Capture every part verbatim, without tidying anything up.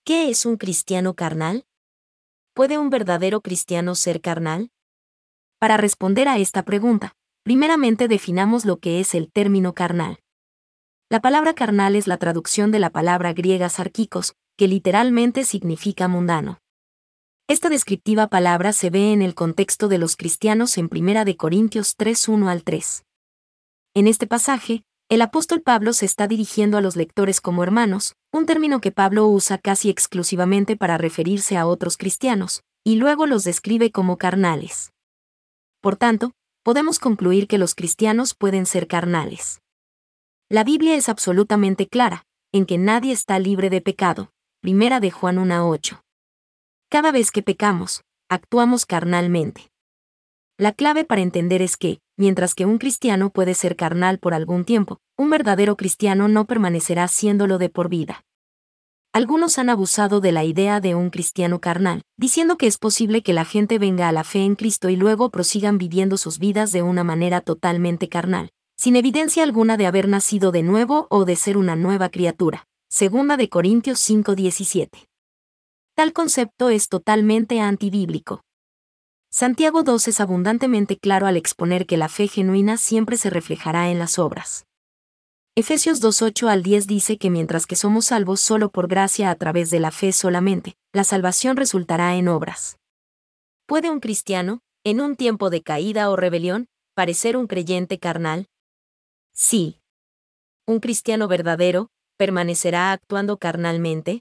¿Qué es un cristiano carnal? ¿Puede un verdadero cristiano ser carnal? Para responder a esta pregunta, primeramente definamos lo que es el término carnal. La palabra carnal es la traducción de la palabra griega sarkikos, que literalmente significa mundano. Esta descriptiva palabra se ve en el contexto de los cristianos en primera de Corintios tres uno al tres. En este pasaje, el apóstol Pablo se está dirigiendo a los lectores como hermanos, un término que Pablo usa casi exclusivamente para referirse a otros cristianos, y luego los describe como carnales. Por tanto, podemos concluir que los cristianos pueden ser carnales. La Biblia es absolutamente clara, en que nadie está libre de pecado, primera de Juan uno a ocho. Cada vez que pecamos, actuamos carnalmente. La clave para entender es que, mientras que un cristiano puede ser carnal por algún tiempo, un verdadero cristiano no permanecerá siéndolo de por vida. Algunos han abusado de la idea de un cristiano carnal, diciendo que es posible que la gente venga a la fe en Cristo y luego prosigan viviendo sus vidas de una manera totalmente carnal, sin evidencia alguna de haber nacido de nuevo o de ser una nueva criatura. Segunda de Corintios cinco diecisiete. Tal concepto es totalmente antibíblico. Santiago dos es abundantemente claro al exponer que la fe genuina siempre se reflejará en las obras. Efesios dos ocho al diez dice que mientras que somos salvos solo por gracia a través de la fe solamente, la salvación resultará en obras. ¿Puede un cristiano, en un tiempo de caída o rebelión, parecer un creyente carnal? Sí. ¿Un cristiano verdadero permanecerá actuando carnalmente?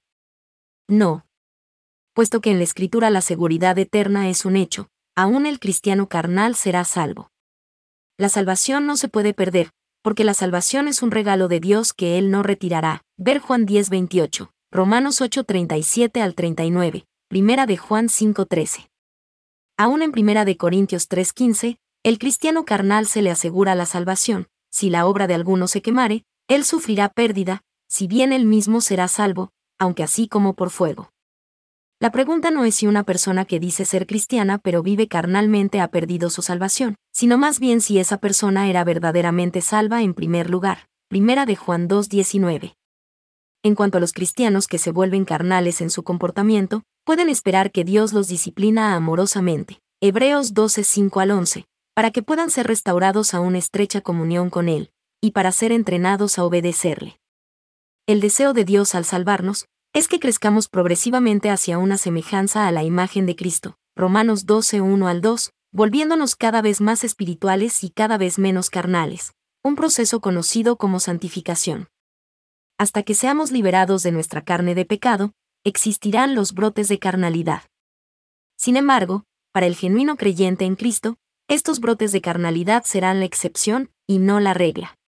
No. Puesto que en la Escritura la seguridad eterna es un hecho, aún el cristiano carnal será salvo. La salvación no se puede perder, porque la salvación es un regalo de Dios que Él no retirará. Ver Juan diez veintiocho, Romanos ocho treinta y siete al treinta y nueve, Primera de Juan cinco trece. Aún en Primera de Corintios tres quince, el cristiano carnal se le asegura la salvación. Si la obra de alguno se quemare, él sufrirá pérdida, si bien él mismo será salvo, aunque así como por fuego. La pregunta no es si una persona que dice ser cristiana pero vive carnalmente ha perdido su salvación, sino más bien si esa persona era verdaderamente salva en primer lugar. Primera de Juan dos diecinueve. En cuanto a los cristianos que se vuelven carnales en su comportamiento, pueden esperar que Dios los disciplina amorosamente. Hebreos doce cinco al once, para que puedan ser restaurados a una estrecha comunión con Él, y para ser entrenados a obedecerle. El deseo de Dios al salvarnos es que crezcamos progresivamente hacia una semejanza a la imagen de Cristo. Romanos doce uno al dos, volviéndonos cada vez más espirituales y cada vez menos carnales, un proceso conocido como santificación. Hasta que seamos liberados de nuestra carne de pecado, existirán los brotes de carnalidad. Sin embargo, para el genuino creyente en Cristo, estos brotes de carnalidad serán la excepción y no la regla.